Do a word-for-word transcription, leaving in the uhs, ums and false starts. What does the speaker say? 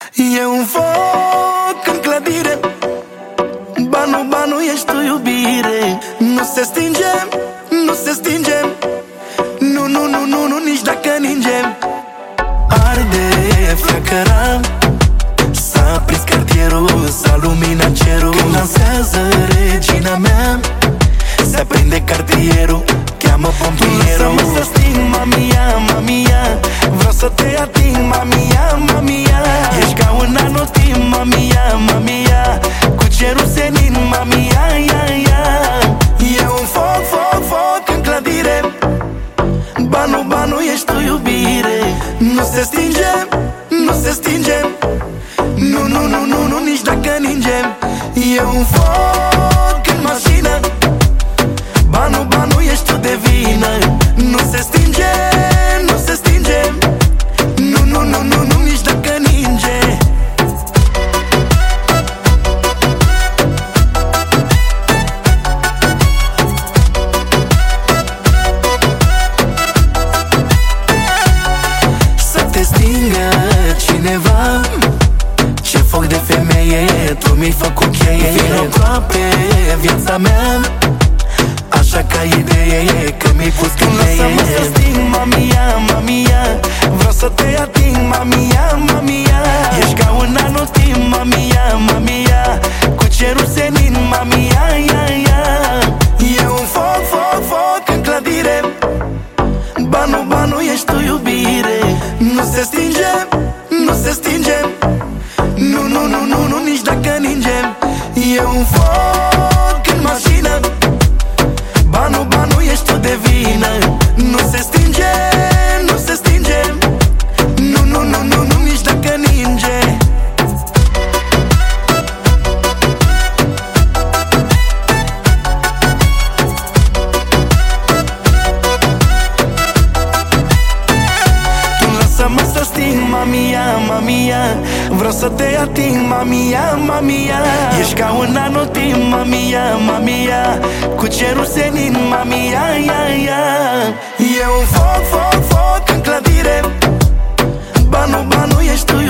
E un foc în clădire, banu, banu, ești tu iubire. Nu se stinge, nu se stinge, nu, nu, nu, nu, nu, nici dacă ningem. Arde flacăra, s-a prins cartierul, s-a luminat cerul. Când dansează regina mea, se aprinde cartierul, cheamă pompierul. Lasă-mă să sting, mamia, mamia, vreau să te ating, mamia, mamia. Ești ca un anotimp, mamia, mamia, cu cerul senin, mamia, ia, ia. E un foc, foc, foc în clădire, banu, banu, ești tu iubire. Nu se stinge, nu se stinge, nu, nu, nu, nu, nu, nici dacă ningem. E un foc în mașină, banu, banu, ești tu de vină. Nu se stinge, nu se stinge, nu, nu, nu, nu, nu, nici dacă ninge. Să te stingă cineva, ce foc de femeie, tu mi-ai făcut cheie. Vino aproape viața mea, așa ca idee, că mi-ai pus când lasă-mă să sting, mamia, mamia, vreau să te ating, mamia, mamia. Ești ca un anotimp, mamia, mamia, cu cerul senin, mamia, ia, ia. E un foc, foc, foc în clădire, banu, banu, ești tu iubire. Nu se stinge, nu se stinge, nu, nu, nu, nu, nu, nici dacă ningem. E un foc în mașină, banu, banu, ești tu de vină. Nu se stinge, nu se stinge, nu, nu, nu, nu, nu, nici dacă ninge. Tu lasă-mă să sting, mamia, mamia, vreau să te ating, mamia, mamia. Ești ca un anotimp, mamia, mamia, cu cerul senin, mamia, ia, ia. E un foc, foc, foc în clădire, banu, banu, ești tu